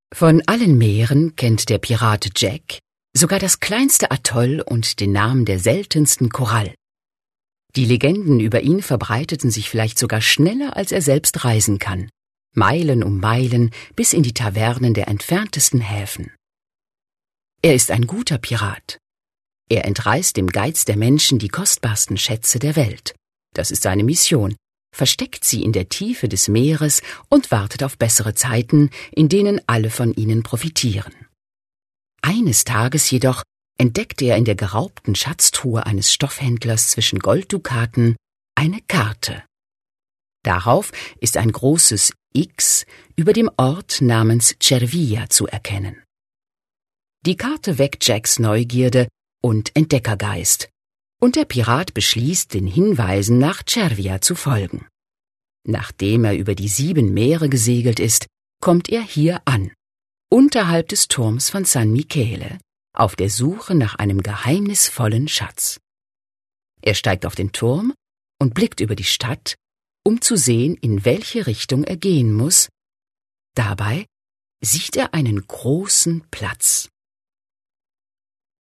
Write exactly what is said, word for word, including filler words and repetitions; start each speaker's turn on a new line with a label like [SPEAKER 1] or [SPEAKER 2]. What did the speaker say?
[SPEAKER 1] Von allen Meeren kennt der Pirat Jack sogar das kleinste Atoll und den Namen der seltensten Korall. Die Legenden über ihn verbreiteten sich vielleicht sogar schneller, als er selbst reisen kann. Meilen um Meilen bis in die Tavernen der entferntesten Häfen. Er ist ein guter Pirat. Er entreißt dem Geiz der Menschen die kostbarsten Schätze der Welt. Das ist seine Mission, versteckt sie in der Tiefe des Meeres und wartet auf bessere Zeiten, in denen alle von ihnen profitieren. Eines Tages jedoch entdeckt er in der geraubten Schatztruhe eines Stoffhändlers zwischen Golddukaten eine Karte. Darauf ist ein großes X über dem Ort namens Cervia zu erkennen. Die Karte weckt Jacks Neugierde und Entdeckergeist, und der Pirat beschließt, den Hinweisen nach Cervia zu folgen. Nachdem er über die sieben Meere gesegelt ist, kommt er hier an, unterhalb des Turms von San Michele, auf der Suche nach einem geheimnisvollen Schatz. Er steigt auf den Turm und blickt über die Stadt, um zu sehen, in welche Richtung er gehen muss. Dabei sieht er einen großen Platz.